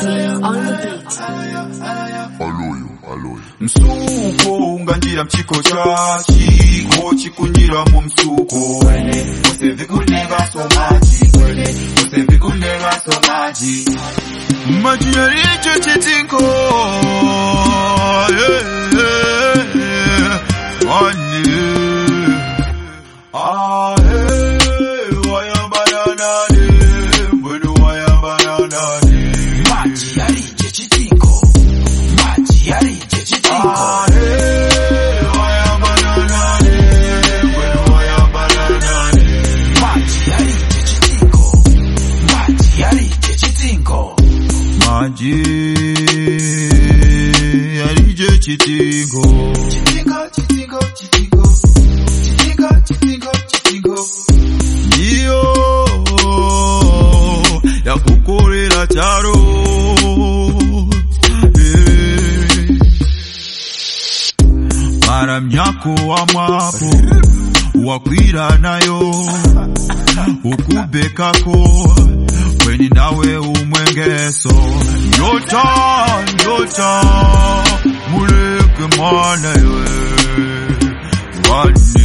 King on the beat. Aloyo. Msuko unganjira mchiko cha chiko chikunjira mu msuko Usevi kunega somaji Usevi kunega somaji Maji yaricho chitinko Ndio ya kukorera charo mara myako wa mwapo wakwira nayo ukubekako weni nawe umwengeso nyota muleke mwana yewe wani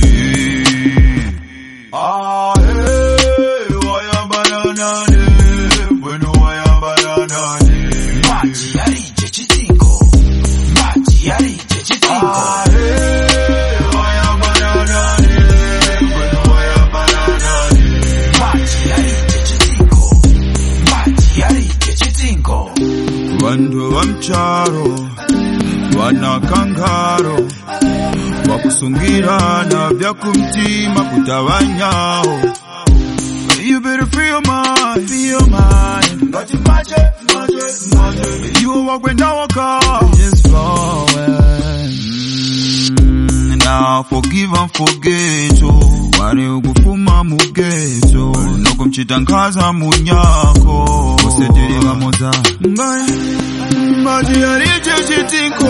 Vandu wa mcharo wanakangaro wakusungirana vya kumtima kutawanyao. You better free your mind, you walk when now just flowing. Now forgive and forget, wale ugufuma mugeto nokumchitangaza munyako usediri bamoza maji yariche chitinko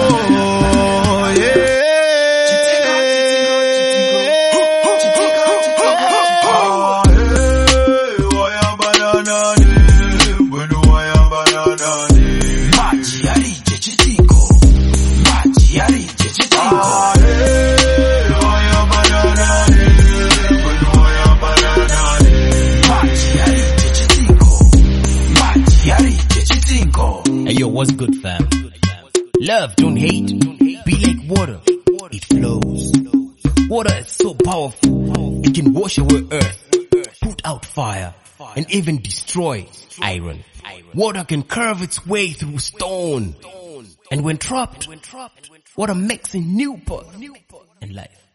Hey yo, what's good, fam? Love, don't hate. Be like water, it flows. Water is so powerful, it can wash away earth, put out fire, and even destroy iron. Water can curve its way through stone, and when trapped, water makes a new path in life.